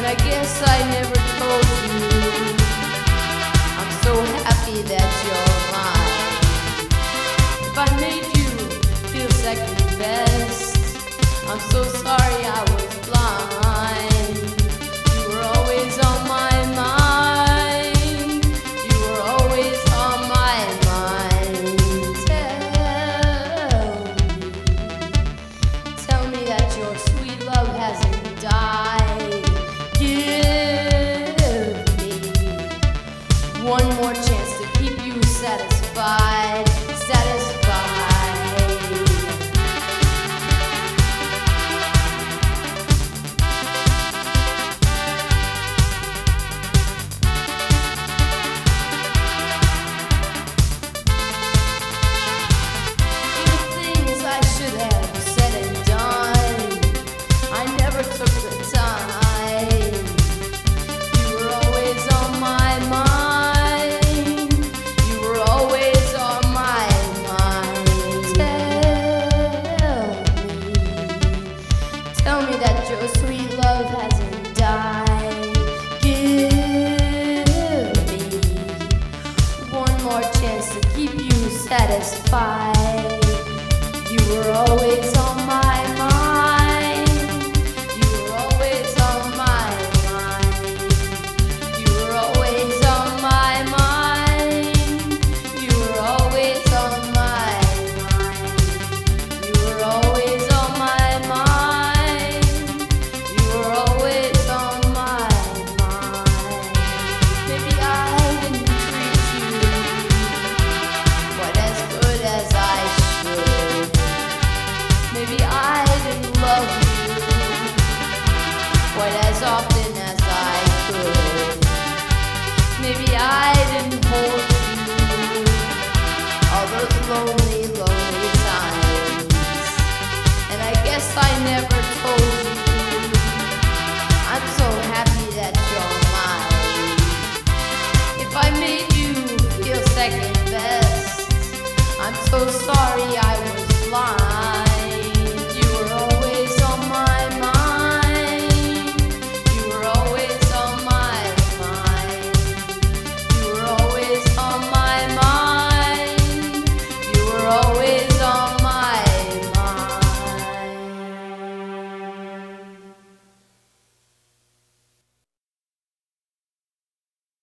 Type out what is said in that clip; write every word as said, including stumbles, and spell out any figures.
I guess I never told you I'm so happy that you're mine. If I made you feel second best, I'm so sorry I was blind. You were always on my mind. You were always on my mind. Tell me, tell me that your sweet love hasn't died. Give me one more chance to keep you satisfied, satisfied. The things I should have said and done, I never took the time. You were always on my mind. You were always on my mind. Tell me, tell me that your sweet love hasn't died. Give me one more chance to keep you satisfied. You were always on my mind. You were always on my mind. You were always on my mind. You were always on my mind. You were always on my mind. You were always on my mind. Maybe I didn't treat you quite as good as I should. Maybe I didn't love you quite as often as I could. Maybe I didn't hold you all those lonely, lonely times. And I guess I never told you I'm so happy that you're mine. If I made you feel second best, I'm so sorry I